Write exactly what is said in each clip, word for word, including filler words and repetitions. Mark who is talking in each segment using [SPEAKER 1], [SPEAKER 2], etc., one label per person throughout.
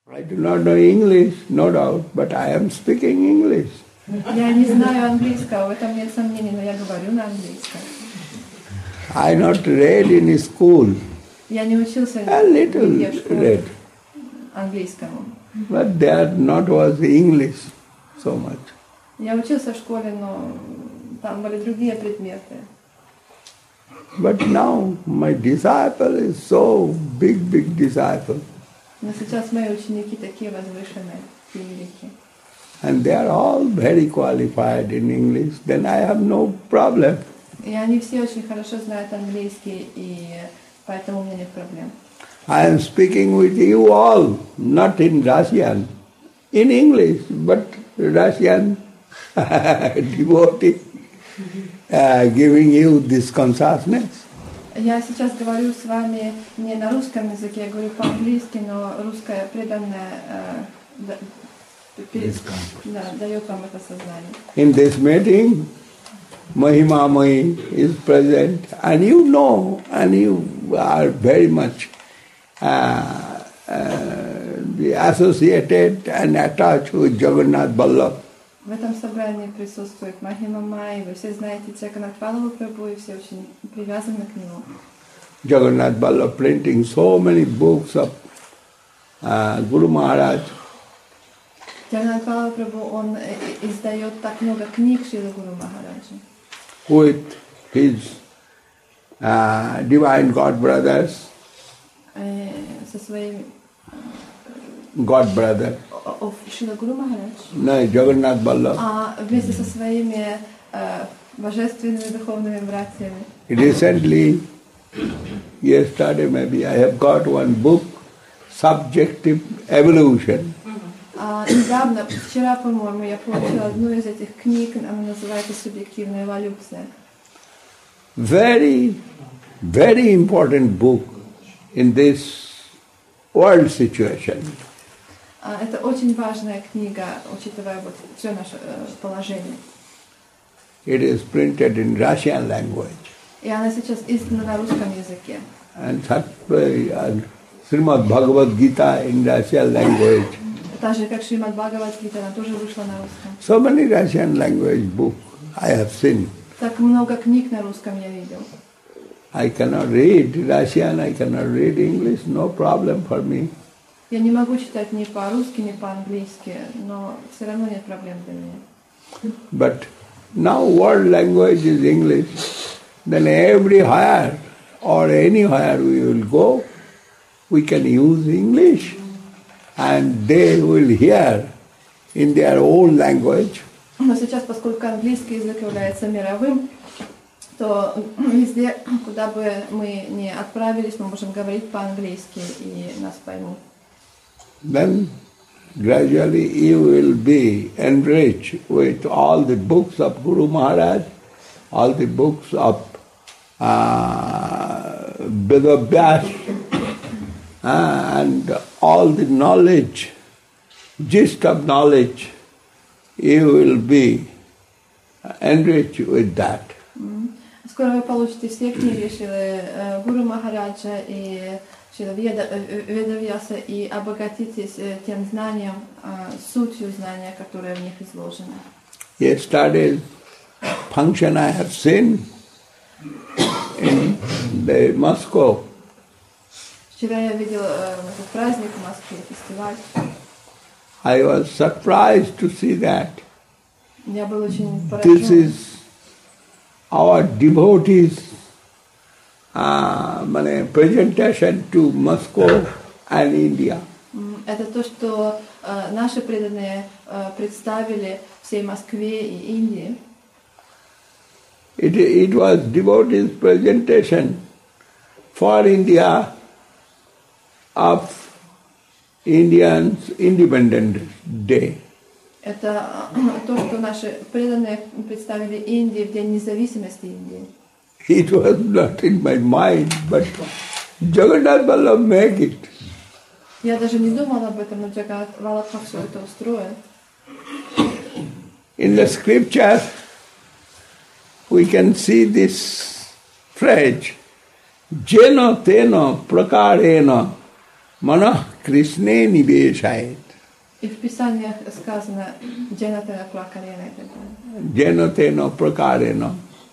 [SPEAKER 1] I do not know English, no doubt, but I am speaking English.
[SPEAKER 2] Я не знаю английского, в этом нет сомнений, но я говорю на английском.
[SPEAKER 1] I not read in school.
[SPEAKER 2] Я не учился
[SPEAKER 1] A little
[SPEAKER 2] в школе
[SPEAKER 1] read.
[SPEAKER 2] английскому.
[SPEAKER 1] But there not was English so much.
[SPEAKER 2] Я учился в школе, но там были другие предметы.
[SPEAKER 1] But now my disciple is so big, big disciple.
[SPEAKER 2] Но сейчас мои ученики такие возвышенные, такие великие.
[SPEAKER 1] And they are all very qualified in English. Then I have no problem.
[SPEAKER 2] И они все очень хорошо знают английский, и поэтому у меня нет проблем.
[SPEAKER 1] I am speaking with you all, not in Russian, in English, but Russian devotee uh, giving you this consciousness.
[SPEAKER 2] Я сейчас говорю с вами не на русском языке, я говорю по-английски, но русская преданная э, да, перед, да, дает вам это сознание.
[SPEAKER 1] In this meeting, Mahima Mahi is present, and you know, and you are very much uh, uh, associated and attached with Jagannath Vallabh.
[SPEAKER 2] В этом собрании присутствует Махима Майи, вы все знаете Джаганнат Валлабха Прабху, и все очень привязаны к нему.
[SPEAKER 1] Jagannath Vallabh printing so many books of uh, Guru Maharaj.
[SPEAKER 2] Джаганнат Валлабха Прабху, он издает так много книг Шрила Гуру Махараджа.
[SPEAKER 1] With his uh, divine god brothers,
[SPEAKER 2] Со своими...
[SPEAKER 1] god brother,
[SPEAKER 2] Of Шрила Гуру Махарадж?
[SPEAKER 1] no, Jagannath Vallabh.
[SPEAKER 2] А вместе со своими э, божественными духовными братьями.
[SPEAKER 1] Recently, yesterday maybe, I have got one book, Subjective Evolution.
[SPEAKER 2] А, недавно, вчера, по-моему, я получила одну из этих книг, она называется «Субъективная эволюция».
[SPEAKER 1] Very, very important book in this world situation.
[SPEAKER 2] А, это очень важная книга, учитывая вот все наше э, положение.
[SPEAKER 1] It is printed in Russian language.
[SPEAKER 2] И она сейчас издана на русском языке.
[SPEAKER 1] And and Srimad Bhagavad Gita in Russian language.
[SPEAKER 2] Так же, как Шримад Бхагавад-гита, она тоже вышла на русском.
[SPEAKER 1] So many Russian language books I have seen.
[SPEAKER 2] Так много книг на русском я видел.
[SPEAKER 1] I cannot read Russian, I cannot read English, no problem for me.
[SPEAKER 2] Я не могу читать ни по-русски, ни по-английски, но все равно нет проблем для меня.
[SPEAKER 1] But now world language is English. Then everywhere or anywhere we will go, we can use English. And they will hear in their own language.
[SPEAKER 2] Но сейчас, поскольку английский язык является мировым, то везде, куда бы мы ни отправились, мы можем говорить по-английски, и нас поймут.
[SPEAKER 1] Then gradually you will be enriched with all the books of Guru Maharaj, all the books of uh, Vedavyas, uh, and all the knowledge, gist of knowledge, you will be enriched with that.
[SPEAKER 2] Скоро вы получите все книги Шрилы Гуру Махараджа и Шрила Ведавьяса и обогатитесь тем знанием, сутью знания, которые в них изложены.
[SPEAKER 1] Yesterday's function I have seen in the Moscow.
[SPEAKER 2] Вчера я видел этот праздник в Москве, фестиваль.
[SPEAKER 1] I was surprised to see that.
[SPEAKER 2] Я был очень
[SPEAKER 1] This
[SPEAKER 2] поражен.
[SPEAKER 1] is our devotees' uh, presentation to Moscow and India.
[SPEAKER 2] Это то, что э, наши преданные э, представили всей Москве и Индии.
[SPEAKER 1] It, it was devotees' presentation for India of Indians' Independence Day.
[SPEAKER 2] Это то, что наши преданные представили Индии в День независимости Индии.
[SPEAKER 1] It was not in my mind, but Jagannath Vallabh make it.
[SPEAKER 2] Я даже не думала об этом, но Джаганнат Валлабха все это устроил.
[SPEAKER 1] In the scripture, we can see this phrase, Jeno teno prakarena Mana Krishne niveshayet.
[SPEAKER 2] И в Писаниях сказано «Дженатена пракарена» и так далее.
[SPEAKER 1] Janatena prakarena.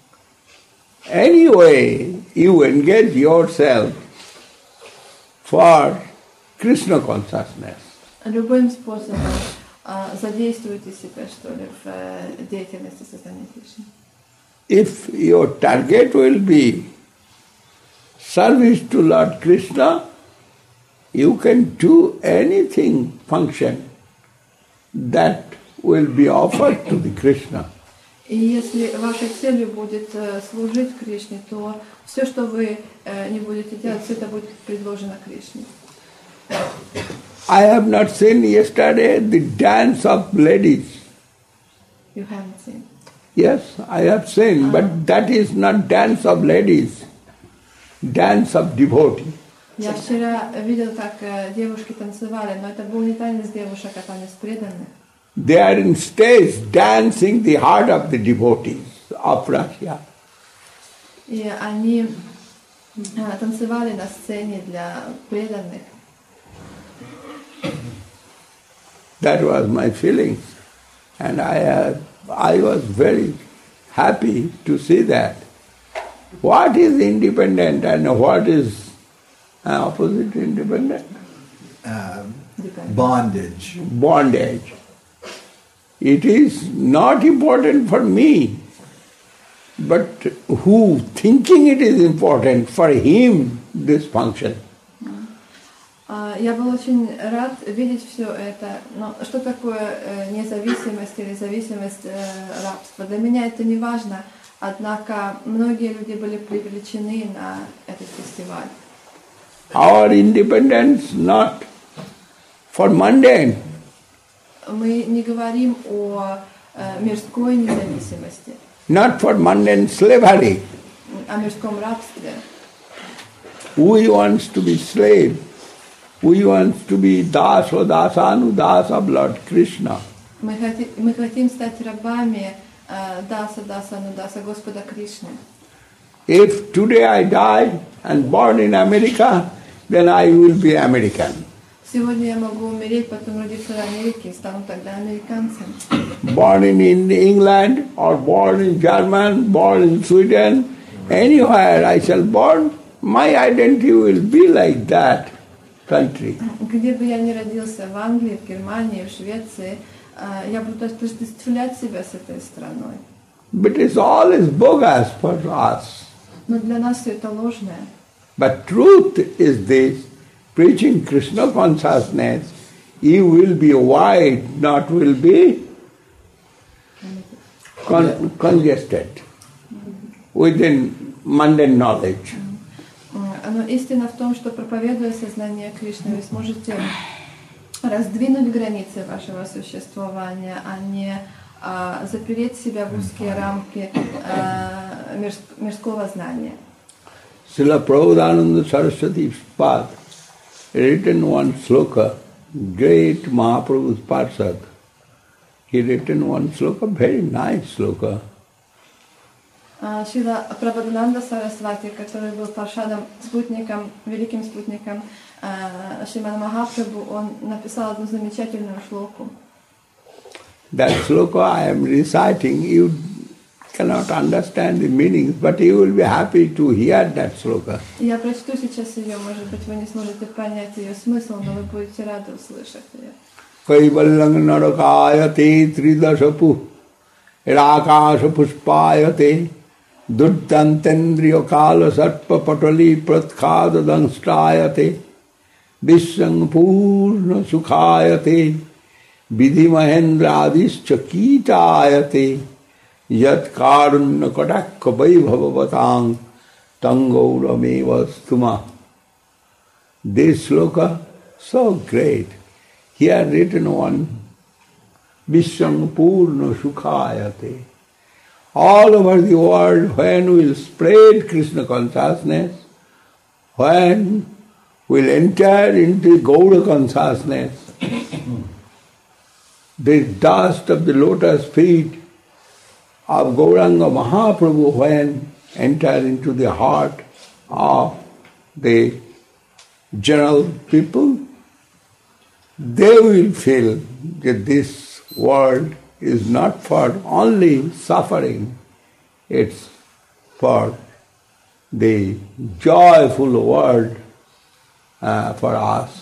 [SPEAKER 1] Anyway, you engage yourself for Krishna consciousness.
[SPEAKER 2] Любым способом а, задействуйте себя, что ли, в э, деятельности создания Кришны.
[SPEAKER 1] If your target will be service to Lord Krishna, you can do anything function that will be offered to the Krishna.
[SPEAKER 2] И если вашей целью будет э, служить Кришне, то все, что вы э, не будете делать, все это будет предложено Кришне.
[SPEAKER 1] I have not seen yesterday the dance of ladies.
[SPEAKER 2] You haven't seen.
[SPEAKER 1] Yes, I have seen, but that is not dance of ladies, dance of devotee.
[SPEAKER 2] Я вчера видел, как э, девушки танцевали, но это был не танец девушек, а танец преданных.
[SPEAKER 1] They are in stage dancing the heart of the devotees of Russia.
[SPEAKER 2] И они э, танцевали на сцене для преданных.
[SPEAKER 1] That was my feeling, and I uh, I was very happy to see that. What is independent and what is uh, opposite independent?
[SPEAKER 3] Um, bondage.
[SPEAKER 1] Bondage. It is not important for me, but who thinking it is important, for him this function.
[SPEAKER 2] Я был очень рад видеть все это. Но что такое независимость или зависимость рабства? Для меня это не важно. Однако многие люди были привлечены на этот фестиваль.
[SPEAKER 1] Our independence not for mundane.
[SPEAKER 2] Мы не говорим о мирской независимости.
[SPEAKER 1] Not for mundane slavery.
[SPEAKER 2] О мирском рабстве.
[SPEAKER 1] We want to be slave. We want to be das or dasanu das of Lord Krishna.
[SPEAKER 2] Мы хотим, мы хотим стать рабами даса, дасану, даса Господа Кришны.
[SPEAKER 1] If today I die and born in America, then I will be American.
[SPEAKER 2] Сегодня я могу умереть, потом родиться в Америке и стану тогда американцем.
[SPEAKER 1] Born in, in England or born in Germany, born in Sweden, anywhere I shall born, my identity will be like that country.
[SPEAKER 2] Где бы я ни родился, в Англии, в Германии, в Швеции, я буду отождествлять себя с этой страной.
[SPEAKER 1] But it's all is bogus for us.
[SPEAKER 2] Но для нас все это ложное.
[SPEAKER 1] But truth is this, preaching Krishna consciousness, you will be wide, not will be con- congested within mundane knowledge.
[SPEAKER 2] Но истина в том, что, проповедуя сознание Кришны, вы сможете раздвинуть границы вашего существования, а не а, запереть себя в узкие рамки а, мирск- мирского знания.
[SPEAKER 1] Srila Prabhupada Saraswati Pad written one sloka, great Mahaprabhu's Parsad. He written one sloka, very nice sloka.
[SPEAKER 2] Шрила Прабхадананда Сарасвати, который был паршадом, спутником, великим спутником Шримана Махапрабху, он написал одну замечательную шлоку.
[SPEAKER 1] That sloka I am reciting, you cannot understand the meanings, but you will be happy to hear that sloka.
[SPEAKER 2] Я прочту сейчас ее, может быть, вы не сможете понять ее смысл, но вы будете рады услышать ее.
[SPEAKER 1] Kaivalyang narakayate tridasapu rakasha puspayate duddantendriya kala sarpa patali pratkada danstrayate vishang purna sukhayate vidhi mahendra adischa kitayate yat karunna katakka vaibhavavatang tangaurameva stuma. This sloka, so great. Here written one, Vishwam Purna Sukhayate. All over the world, when we'll spread Krishna consciousness, when we'll enter into Gaura consciousness, the dust of the lotus feet of Gauranga Mahaprabhu, when enter into the heart of the general people, they will feel that this world is not for only suffering, it's for the joyful world uh, for us.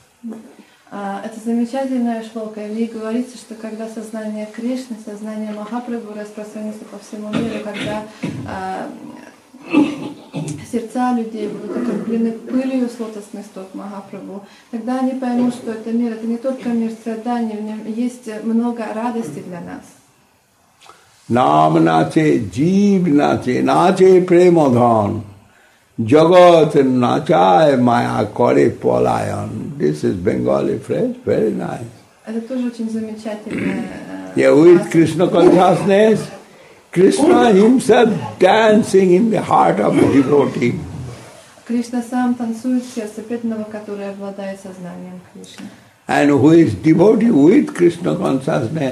[SPEAKER 2] Это замечательная шлока. В ней говорится, что когда сознание Кришны, сознание Махапрабху распространится по всему миру, когда а, сердца людей будут окроплены пылью с лотосных стоп Махапрабху, тогда они поймут, что это мир, это не только мир страданий, в нем есть много радости для нас.
[SPEAKER 1] Nam nache, jeev nache, nache premadhan, jagat nachay maya kore palayan. This is Bengali phrase, very nice.
[SPEAKER 2] Это тоже очень замечательно.
[SPEAKER 1] Yeah, with Krishna consciousness, Krishna himself dancing in the heart of the devotee.
[SPEAKER 2] Кришна сам танцует в сердце преданного, который обладает сознанием Кришны.
[SPEAKER 1] And who is devotee with Krishna consciousness,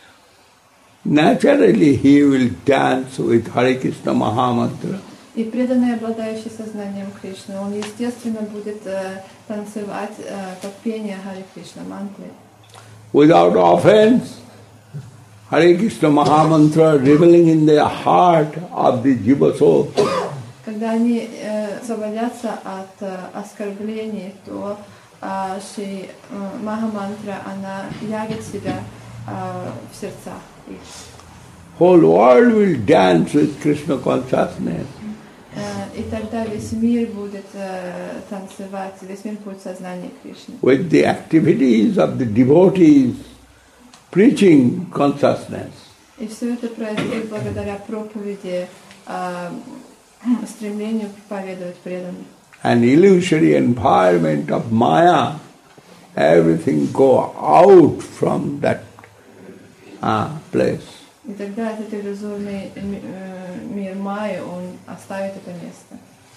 [SPEAKER 1] naturally he will dance with Hare Krishna Mahamantra.
[SPEAKER 2] И преданный, обладающий сознанием Кришны, он естественно будет э, танцевать э, под пение Харе Кришна мантры.
[SPEAKER 1] Without offense, Hare Krishna Mahamantra revealing in the heart of the Jiva soul.
[SPEAKER 2] Когда они э, освободятся от э, оскорблений, то э, Шри э, Махамантра, она явит себя э, в сердцах их.
[SPEAKER 1] Whole world will dance with Krishna consciousness.
[SPEAKER 2] И тогда весь мир будет э, танцевать, весь мир будет сознание Кришны.
[SPEAKER 1] With the activities of the devotees preaching consciousness.
[SPEAKER 2] И все это происходит благодаря проповеди, э, стремлению проповедовать преданных.
[SPEAKER 1] An illusory environment of Maya, everything go out from that uh, place.
[SPEAKER 2] И тогда этот иллюзорный мир Майи, он оставит это место.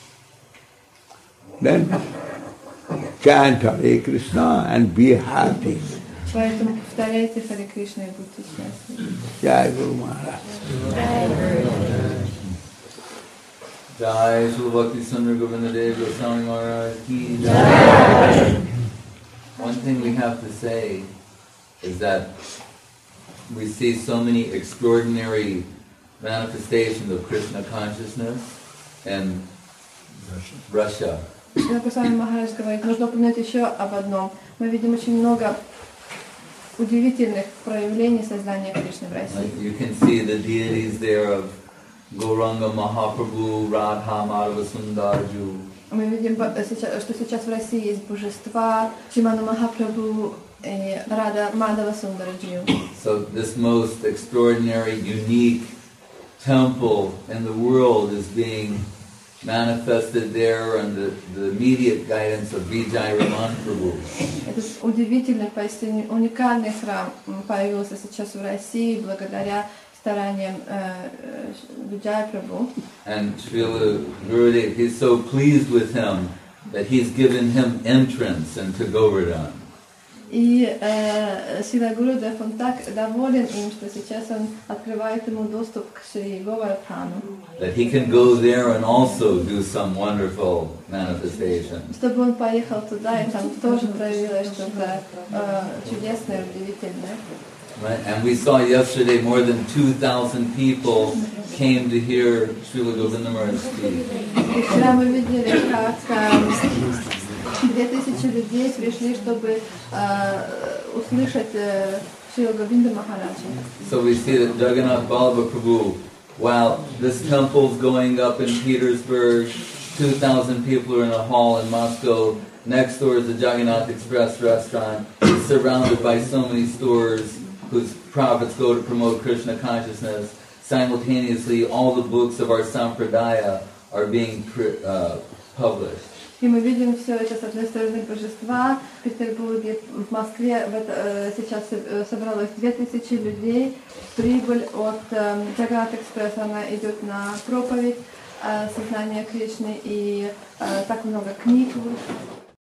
[SPEAKER 1] Then chant Hare Krishna and be happy.
[SPEAKER 2] Поэтому повторяйте Харе Кришна и будьте счастливы.
[SPEAKER 1] Jai Guru Maharaj.
[SPEAKER 4] Jai Srila Bhakti Sundar Govinda Dev Goswami Maharaj ki Jai. One thing we have to say is that we see so many extraordinary manifestations of Krishna consciousness in Russia.
[SPEAKER 2] Госвами Махарадж говорит, нужно упомянуть еще об одном. Мы видим очень много удивительных проявлений сознания Кришны в России.
[SPEAKER 4] Like you can see the deities there of Gauranga Mahaprabhu, Radha Madhava Sundarju.
[SPEAKER 2] Мы видим, что сейчас в России есть божества Шримана Махапрабху и Рада Мадхава Сундараджи.
[SPEAKER 4] So this most extraordinary, unique temple in the world is being manifested there under the immediate guidance of Vijay Raman Prabhu.
[SPEAKER 2] Этот удивительный, поистине уникальный храм появился сейчас в России благодаря стараниям Vijay Prabhu.
[SPEAKER 4] And Srila Gurudev, he's so pleased with him that he's given him entrance into Govardhan.
[SPEAKER 2] И Шрила Гурудев, он так доволен им, что сейчас он открывает ему доступ к Шри Говардхану.
[SPEAKER 4] That he can go there and also do some wonderful manifestation.
[SPEAKER 2] Чтобы он поехал туда, и там тоже проявилось что-то чудесное, удивительное.
[SPEAKER 4] Right? And we saw yesterday more than two thousand people came to hear Srila Govinda Maharaj speak.
[SPEAKER 2] И вчера мы видели, как две тысячи людей пришли, чтобы услышать Шрила Говинда Махараджа.
[SPEAKER 4] So we see that Jagannath Ballabha Prabhu, while this temple's going up in Petersburg, two thousand people are in a hall in Moscow. Next door is the Jagannath Express restaurant. It's surrounded by so many stores whose profits go to promote Krishna consciousness. Simultaneously, all the books of our Sampradaya are being uh, published.
[SPEAKER 2] И мы видим все это, с одной стороны, божества. В Петербурге, в Москве в это, сейчас собралось две тысячи людей. Прибыль от Джаганнат Экспресс, она идет на проповедь сознания Кришны, и так много книг вышло.